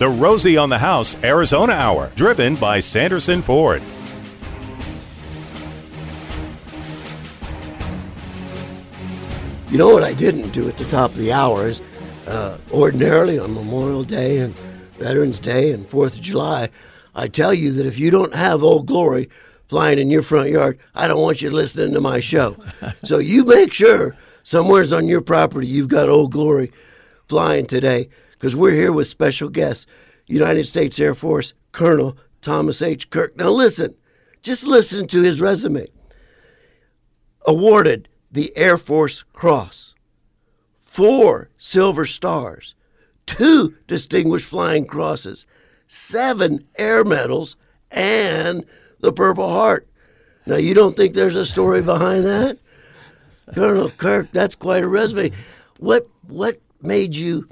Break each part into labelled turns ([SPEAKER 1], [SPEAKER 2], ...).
[SPEAKER 1] The Rosie on the House Arizona Hour, driven by Sanderson Ford.
[SPEAKER 2] You know what I didn't do at the top of the hour is, ordinarily on Memorial Day and Veterans Day and 4th of July, I tell you that if you don't have Old Glory flying in your front yard, I don't want you listening to my show. So you make sure somewhere's on your property you've got Old Glory flying today, because we're here with special guest, United States Air Force Colonel Thomas H. Kirk. Now listen, just listen to his resume. Awarded the Air Force Cross, 4 Silver Stars, 2 Distinguished Flying Crosses, 7 Air Medals, and the Purple Heart. Now, you don't think there's a story behind that? Colonel Kirk, that's quite a resume. What made you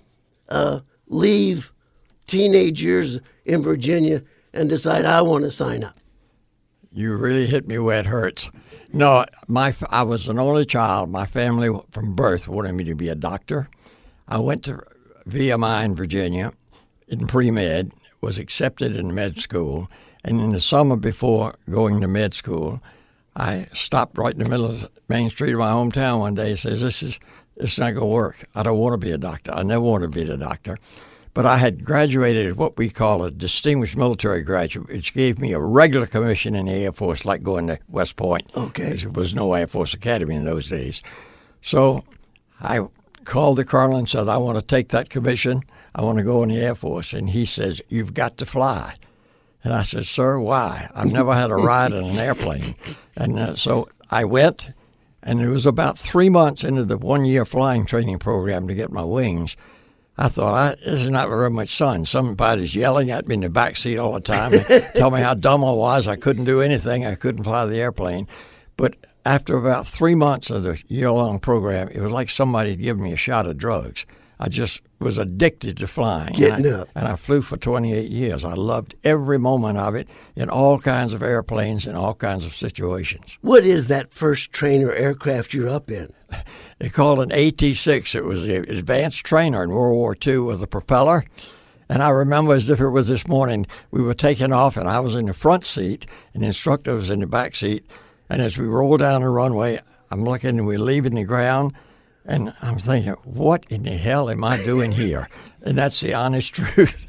[SPEAKER 2] leave teenage years in Virginia and decide, I want to sign up?
[SPEAKER 3] You really hit me where it hurts. No, I was an only child. My family from birth wanted me to be a doctor. I went to VMI in Virginia in pre-med, was accepted in med school, and in the summer before going to med school, I stopped right in the middle of the main street of my hometown one day and says, this is not going to work. I don't want to be a doctor. I never wanted to be a doctor. But I had graduated at what we call a distinguished military graduate, which gave me a regular commission in the Air Force, like going to West Point.
[SPEAKER 2] Okay.
[SPEAKER 3] There was no Air Force Academy in those days. So I called the colonel and said, I want to take that commission. I want to go in the Air Force. And he says, you've got to fly. And I said, sir, why? I've never had a ride in an airplane. And so I went, and it was about 3 months into the one-year flying training program to get my wings. I thought, this is not very much fun. Somebody's yelling at me in the back seat all the time and tell me how dumb I was. I couldn't do anything. I couldn't fly the airplane. But after about 3 months of the year-long program, it was like somebody had given me a shot of drugs. I just was addicted to flying. And I flew for 28 years. I loved every moment of it in all kinds of airplanes and all kinds of situations.
[SPEAKER 2] What is that first trainer aircraft you're up in?
[SPEAKER 3] They called it an AT-6. It was the advanced trainer in World War II with a propeller. And I remember as if it was this morning, we were taking off, and I was in the front seat, and the instructor was in the back seat. And as we rolled down the runway, I'm looking, and we're leaving the ground, and I'm thinking, what in the hell am I doing here? And that's the honest truth.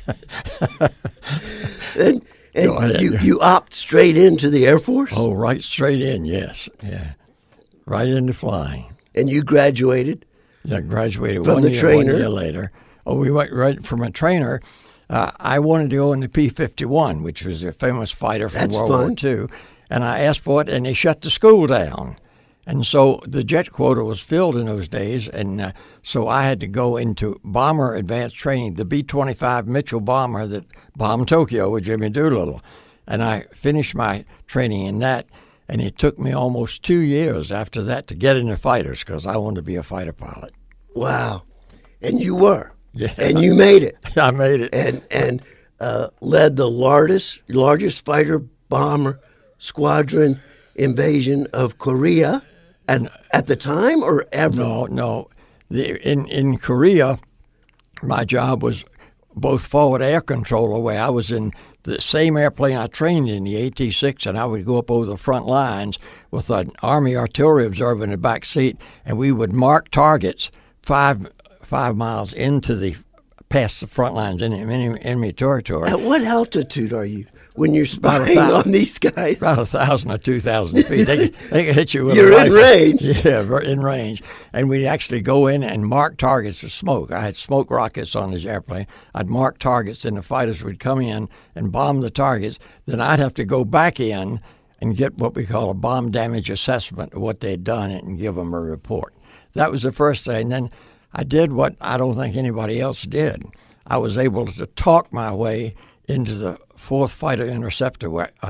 [SPEAKER 2] And you opt straight into the Air Force?
[SPEAKER 3] Oh, right straight in, yes. Yeah, right into flying.
[SPEAKER 2] And you graduated?
[SPEAKER 3] Yeah, I graduated
[SPEAKER 2] from the trainer.
[SPEAKER 3] 1 year later. Oh, we went right from a trainer. I wanted to go in the P-51, which was a famous fighter from World War II. And I asked for it, and they shut the school down. And so the jet quota was filled in those days, and so I had to go into bomber advanced training, the B-25 Mitchell bomber that bombed Tokyo with Jimmy Doolittle. And I finished my training in that, and it took me almost 2 years after that to get into fighters because I wanted to be a fighter pilot.
[SPEAKER 2] Wow. And you were.
[SPEAKER 3] Yeah.
[SPEAKER 2] And you made it.
[SPEAKER 3] I made it.
[SPEAKER 2] And led the largest fighter bomber squadron invasion of Korea. And at the time or ever?
[SPEAKER 3] No. In Korea, my job was both forward air controller, where I was in the same airplane I trained in, the AT-6, and I would go up over the front lines with an Army artillery observer in the back seat, and we would mark targets 5 miles past the front lines in enemy territory.
[SPEAKER 2] At what altitude are you when you're spying on these guys?
[SPEAKER 3] About 1,000 or 2,000 feet. They can hit you with
[SPEAKER 2] You're
[SPEAKER 3] a rifle.
[SPEAKER 2] in range.
[SPEAKER 3] Yeah, in range. And we'd actually go in and mark targets with smoke. I had smoke rockets on this airplane. I'd mark targets, and the fighters would come in and bomb the targets. Then I'd have to go back in and get what we call a bomb damage assessment of what they'd done and give them a report. That was the first thing. Then I did what I don't think anybody else did. I was able to talk my way into the 4th Fighter Interceptor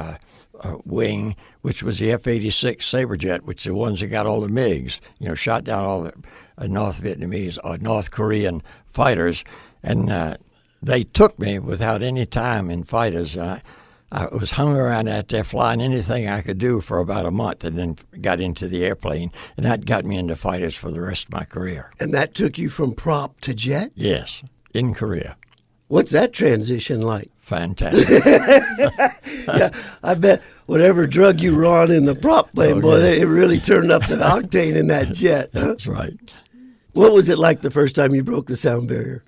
[SPEAKER 3] wing, which was the F-86 Sabrejet, which are the ones that got all the MiGs, shot down all the North Vietnamese or North Korean fighters. And they took me without any time in fighters. I was hung around out there flying anything I could do for about a month, and then got into the airplane, and that got me into fighters for the rest of my career.
[SPEAKER 2] And that took you from prop to jet?
[SPEAKER 3] Yes, in Korea.
[SPEAKER 2] What's that transition like?
[SPEAKER 3] Fantastic.
[SPEAKER 2] Yeah, I bet whatever drug you were on in the prop plane, boy, it really turned up the octane in that jet. Huh?
[SPEAKER 3] That's right.
[SPEAKER 2] What was it like the first time you broke the sound barrier?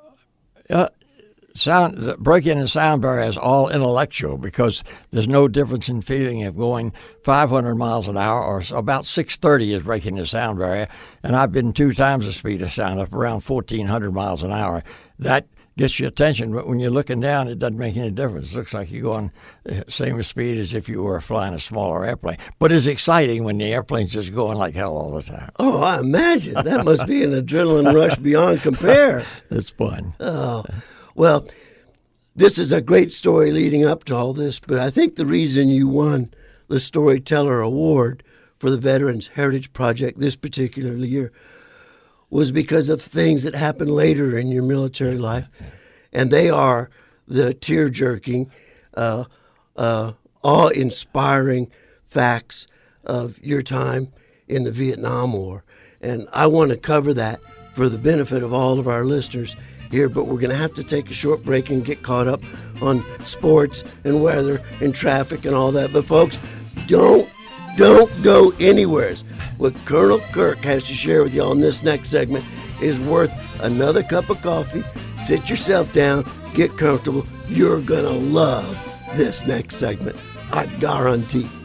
[SPEAKER 3] Breaking the sound barrier is all intellectual because there's no difference in feeling of going 500 miles an hour or about 630 is breaking the sound barrier. And I've been 2 times the speed of sound, up around 1,400 miles an hour. That gets your attention, but when you're looking down, it doesn't make any difference. It looks like you're going the same speed as if you were flying a smaller airplane. But it's exciting when the airplane's just going like hell all the time.
[SPEAKER 2] Oh, I imagine. That must be an adrenaline rush beyond compare.
[SPEAKER 3] It's fun.
[SPEAKER 2] Oh, well, this is a great story leading up to all this, but I think the reason you won the Storyteller Award for the Veterans Heritage Project this particular year was because of things that happened later in your military life, and they are the tear-jerking, awe-inspiring facts of your time in the Vietnam War. And I want to cover that for the benefit of all of our listeners here, but we're going to have to take a short break and get caught up on sports and weather and traffic and all that. But folks, don't go anywhere. What Colonel Kirk has to share with you on this next segment is worth another cup of coffee. Sit yourself down, get comfortable. You're going to love this next segment. I guarantee.